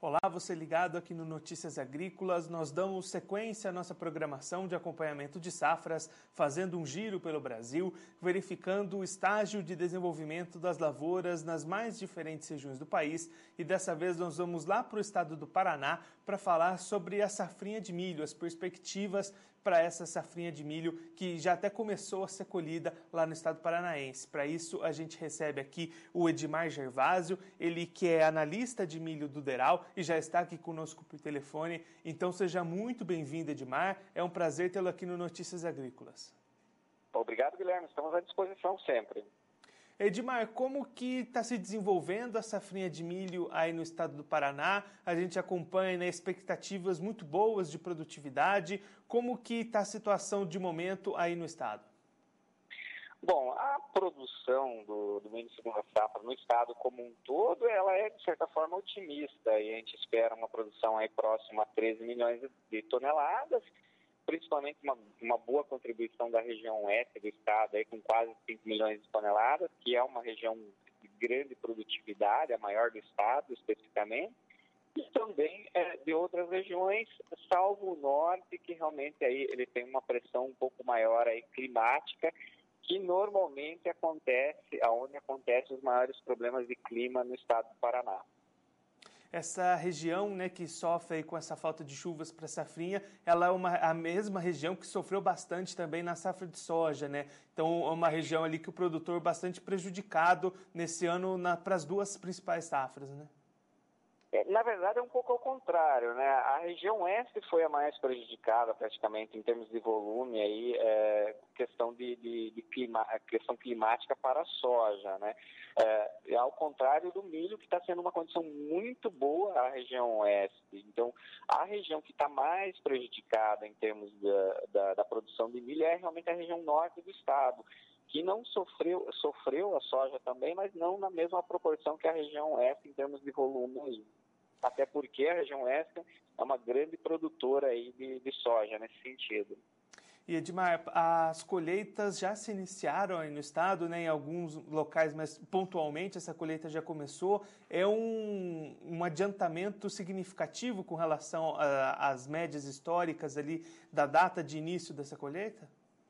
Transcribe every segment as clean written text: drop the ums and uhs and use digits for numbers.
Olá, você ligado aqui no Notícias Agrícolas. Nós damos sequência à nossa programação de acompanhamento de safras, fazendo um giro pelo Brasil, verificando o estágio de desenvolvimento das lavouras nas mais diferentes regiões do país. E dessa vez nós vamos lá para o estado do Paraná para falar sobre a safrinha de milho, as perspectivas para essa safrinha de milho que já até começou a ser colhida lá no estado paranaense. Para isso, a gente recebe aqui o Edmar Gervásio, ele que é analista de milho do Deral e já está aqui conosco por telefone. Então, seja muito bem-vindo, Edmar. É um prazer tê-lo aqui no Notícias Agrícolas. Obrigado, Guilherme. Estamos à disposição sempre. Edmar, como que está se desenvolvendo a safrinha de milho aí no estado do Paraná? A gente acompanha, né, expectativas muito boas de produtividade. Como que está a situação de momento aí no estado? Bom, a produção do milho de segunda safra no estado como um todo, ela é, de certa forma, otimista. E a gente espera uma produção aí próxima a 13 milhões de toneladas, principalmente uma boa contribuição da região oeste do estado, aí, com quase 5 milhões de toneladas, que é uma região de grande produtividade, a maior do estado, especificamente, e também de outras regiões, salvo o norte, que realmente aí ele tem uma pressão um pouco maior aí, climática, que normalmente acontece, onde acontecem os maiores problemas de clima no estado do Paraná. Essa região, né, que sofre com essa falta de chuvas para a safrinha, ela é a mesma região que sofreu bastante também na safra de soja, né? Então, é uma região ali que o produtor bastante prejudicado nesse ano para as duas principais safras, né? Na verdade, é um pouco ao contrário, né? A região oeste foi a mais prejudicada, praticamente, em termos de volume, aí, questão questão climática para a soja, né? Ao contrário do milho, que está sendo uma condição muito boa a região oeste. Então, a região que está mais prejudicada em termos da produção de milho é realmente a região norte do estado, que não sofreu a soja também, mas não na mesma proporção que a região oeste em termos de volume aí. Até porque a região oeste é uma grande produtora aí de soja nesse sentido. E Edmar, as colheitas já se iniciaram aí no estado, né, em alguns locais, mas pontualmente essa colheita já começou. É um adiantamento significativo com relação às médias históricas ali da data de início dessa colheita?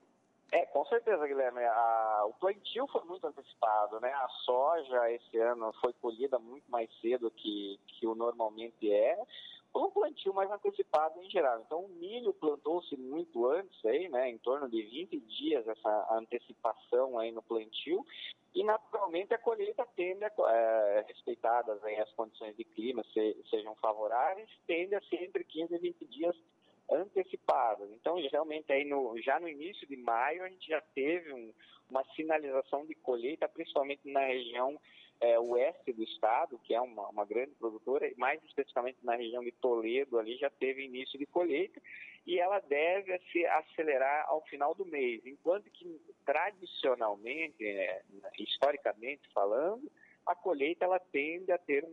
Com certeza, Guilherme. O plantio foi muito antecipado, né? A soja esse ano foi colhida muito mais cedo que o normalmente é. Foi um plantio mais antecipado em geral. Então, o milho plantou-se muito antes, aí, né? Em torno de 20 dias essa antecipação aí no plantio. E, naturalmente, a colheita tende, respeitadas aí as condições de clima, sejam favoráveis, tende a ser entre 15 e 20 dias antecipadas. Então, realmente, aí já no início de maio, a gente já teve uma sinalização de colheita, principalmente na região oeste do estado, que é uma grande produtora, mais especificamente na região de Toledo, ali já teve início de colheita, e ela deve se acelerar ao final do mês, enquanto que, tradicionalmente, historicamente falando, a colheita ela tende a ter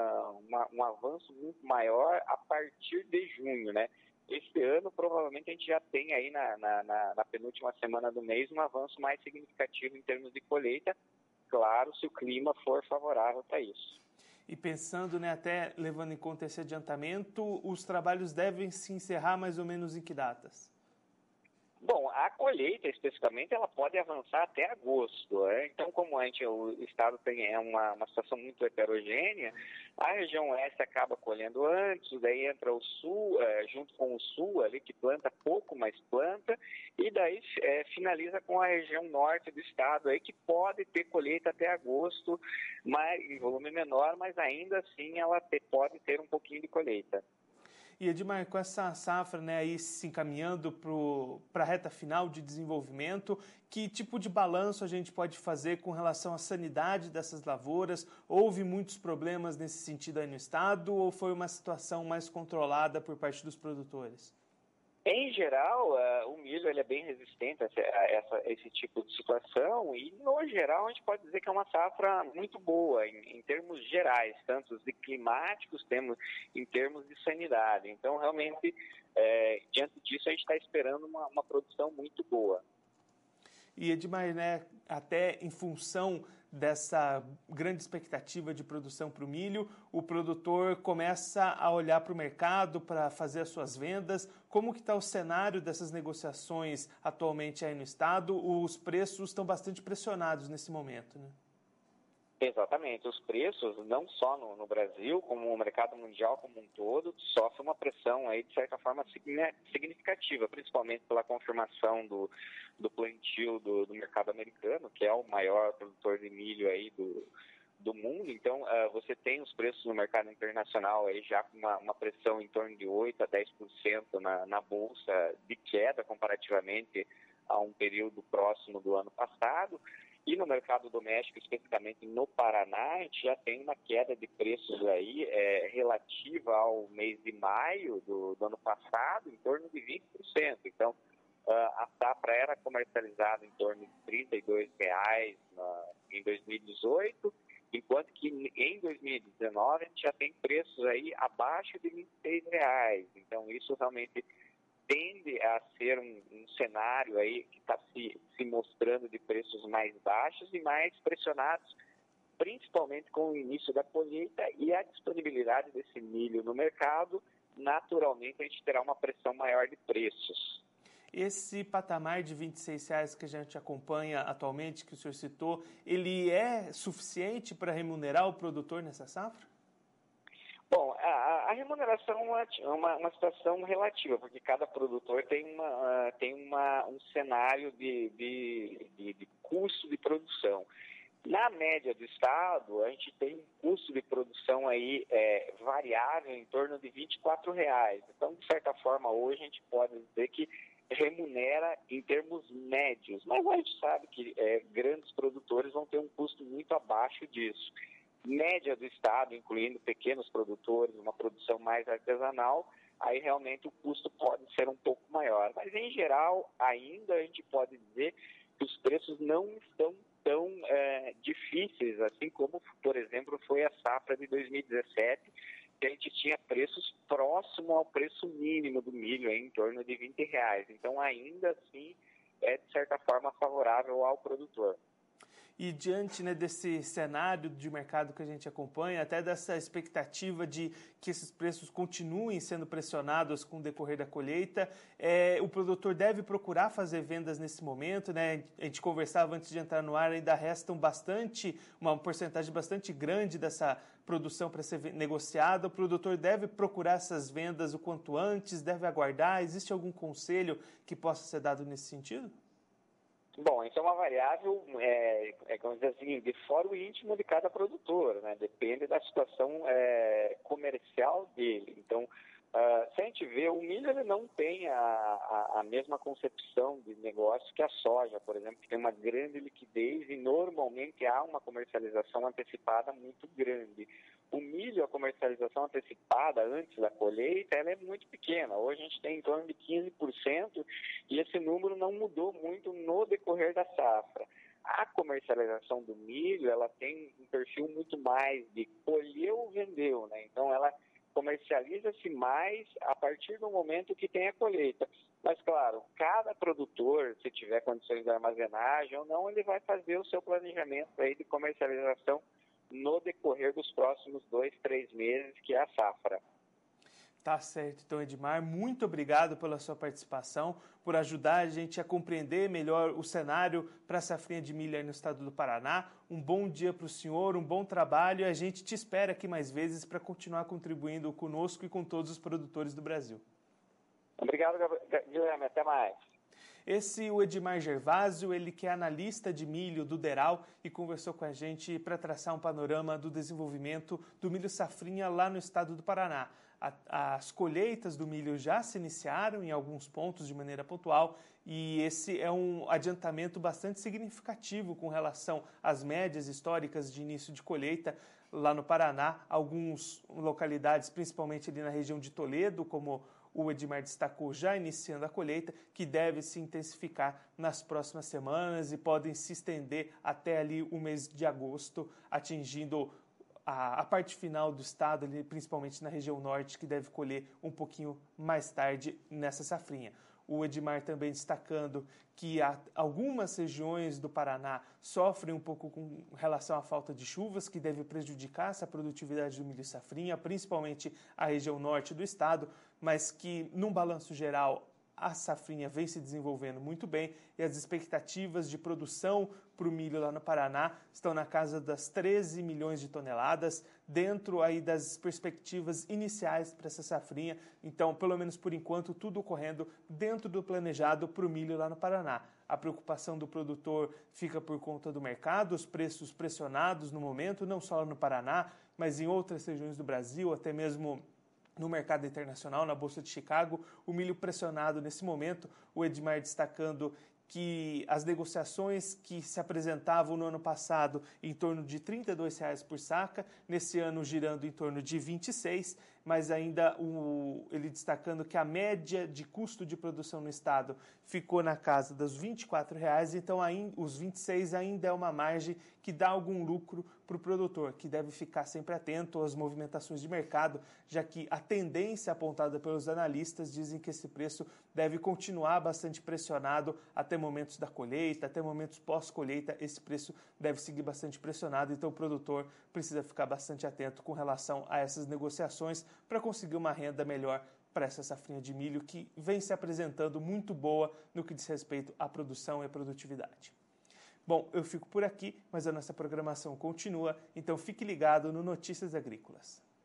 um avanço muito maior a partir de junho, né? Este ano, provavelmente, a gente já tem aí na penúltima semana do mês um avanço mais significativo em termos de colheita, claro, se o clima for favorável para isso. E pensando, né, até levando em conta esse adiantamento, os trabalhos devem se encerrar mais ou menos em que datas? Bom, a colheita, especificamente, ela pode avançar até agosto, né? Então, como o estado tem uma situação muito heterogênea, a região oeste acaba colhendo antes, daí entra o sul, junto com o sul, ali que planta pouco, mas planta, e daí finaliza com a região norte do estado, aí que pode ter colheita até agosto, mas, em volume menor, mas ainda assim ela pode ter um pouquinho de colheita. E Edmar, com essa safra, né, aí se encaminhando para a reta final de desenvolvimento, que tipo de balanço a gente pode fazer com relação à sanidade dessas lavouras? Houve muitos problemas nesse sentido aí no estado ou foi uma situação mais controlada por parte dos produtores? Em geral, o milho ele é bem resistente a esse tipo de situação e, no geral, a gente pode dizer que é uma safra muito boa em termos gerais, tanto de climáticos, em termos de sanidade. Então, realmente, diante disso, a gente está esperando uma produção muito boa. E Edmar, né, até em função dessa grande expectativa de produção para o milho, o produtor começa a olhar para o mercado para fazer as suas vendas. Como que está o cenário dessas negociações atualmente aí no estado? Os preços estão bastante pressionados nesse momento, né? Exatamente. Os preços, não só no Brasil, como no mercado mundial como um todo, sofrem uma pressão aí, de certa forma, significativa, principalmente pela confirmação do plantio do mercado americano, que é o maior produtor de milho aí do mundo. Então, você tem os preços no mercado internacional aí já com uma pressão em torno de 8% a 10% na bolsa de queda comparativamente a um período próximo do ano passado. E no mercado doméstico, especificamente no Paraná, a gente já tem uma queda de preços aí relativa ao mês de maio do ano passado, em torno de 20%. Então, a safra era comercializada em torno de R$ 32,00 em 2018, enquanto que em 2019 a gente já tem preços aí abaixo de R$ 26,00. Então, isso realmente tende a ser um cenário aí que está se mostrando de preços mais baixos e mais pressionados, principalmente com o início da colheita e a disponibilidade desse milho no mercado. Naturalmente, a gente terá uma pressão maior de preços. Esse patamar de R$ 26,00 que a gente acompanha atualmente, que o senhor citou, ele é suficiente para remunerar o produtor nessa safra? Bom, a remuneração é uma situação relativa, porque cada produtor tem um cenário de custo de produção. Na média do estado, a gente tem um custo de produção aí variável em torno de R$ 24,00. Então, de certa forma, hoje a gente pode dizer que remunera em termos médios, mas a gente sabe que grandes produtores vão ter um custo muito abaixo disso. Média do estado, incluindo pequenos produtores, uma produção mais artesanal, aí realmente o custo pode ser um pouco maior. Mas, em geral, ainda a gente pode dizer que os preços não estão tão difíceis, assim como, por exemplo, foi a safra de 2017, que a gente tinha preços próximos ao preço mínimo do milho, em torno de R$ 20,00. Então, ainda assim, é, de certa forma, favorável ao produtor. E diante, né, desse cenário de mercado que a gente acompanha, até dessa expectativa de que esses preços continuem sendo pressionados com o decorrer da colheita, o produtor deve procurar fazer vendas nesse momento, né? A gente conversava antes de entrar no ar, ainda restam uma porcentagem bastante grande dessa produção para ser negociada. O produtor deve procurar essas vendas o quanto antes, deve aguardar? Existe algum conselho que possa ser dado nesse sentido? Bom, isso é uma variável, como dizer assim, de fora o íntimo de cada produtor, né? Depende da situação comercial dele. Então, se a gente vê, o milho ele não tem a mesma concepção de negócio que a soja, por exemplo, que tem uma grande liquidez e normalmente há uma comercialização antecipada muito grande. O milho, a comercialização antecipada antes da colheita, ela é muito pequena. Hoje a gente tem em torno de 15% e esse número não mudou muito no decorrer da safra. A comercialização do milho, ela tem um perfil muito mais de colheu, vendeu, né? Então, ela comercializa-se mais a partir do momento que tem a colheita. Mas, claro, cada produtor, se tiver condições de armazenagem ou não, ele vai fazer o seu planejamento aí de comercialização no decorrer dos próximos 2, 3 meses, que é a safra. Tá certo. Então, Edmar, muito obrigado pela sua participação, por ajudar a gente a compreender melhor o cenário para a safrinha de milho aí no estado do Paraná. Um bom dia para o senhor, um bom trabalho, e a gente te espera aqui mais vezes para continuar contribuindo conosco e com todos os produtores do Brasil. Obrigado, Guilherme. Até mais. Esse é o Edmar Gervásio, ele que é analista de milho do DERAL e conversou com a gente para traçar um panorama do desenvolvimento do milho safrinha lá no estado do Paraná. As colheitas do milho já se iniciaram em alguns pontos de maneira pontual e esse é um adiantamento bastante significativo com relação às médias históricas de início de colheita lá no Paraná. Algumas localidades, principalmente ali na região de Toledo, como o Edmar destacou, já iniciando a colheita, que deve se intensificar nas próximas semanas e podem se estender até ali o mês de agosto, atingindo a parte final do estado, ali, principalmente na região norte, que deve colher um pouquinho mais tarde nessa safrinha. O Edmar também destacando que algumas regiões do Paraná sofrem um pouco com relação à falta de chuvas, que deve prejudicar essa produtividade do milho safrinha, principalmente a região norte do estado, mas que, num balanço geral, a safrinha vem se desenvolvendo muito bem e as expectativas de produção para o milho lá no Paraná estão na casa das 13 milhões de toneladas, dentro aí das perspectivas iniciais para essa safrinha. Então, pelo menos por enquanto, tudo ocorrendo dentro do planejado para o milho lá no Paraná. A preocupação do produtor fica por conta do mercado, os preços pressionados no momento, não só lá no Paraná, mas em outras regiões do Brasil, até mesmo no mercado internacional, na Bolsa de Chicago, o milho pressionado nesse momento, o Edmar destacando que as negociações que se apresentavam no ano passado em torno de R$ 32,00 por saca, nesse ano girando em torno de 26, mas ainda ele destacando que a média de custo de produção no estado ficou na casa dos R$ 24,00, então os 26 ainda é uma margem que dá algum lucro para o produtor, que deve ficar sempre atento às movimentações de mercado, já que a tendência apontada pelos analistas dizem que esse preço deve continuar bastante pressionado até momentos da colheita, até momentos pós-colheita, esse preço deve seguir bastante pressionado, então o produtor precisa ficar bastante atento com relação a essas negociações para conseguir uma renda melhor para essa safrinha de milho que vem se apresentando muito boa no que diz respeito à produção e à produtividade. Bom, eu fico por aqui, mas a nossa programação continua, então fique ligado no Notícias Agrícolas.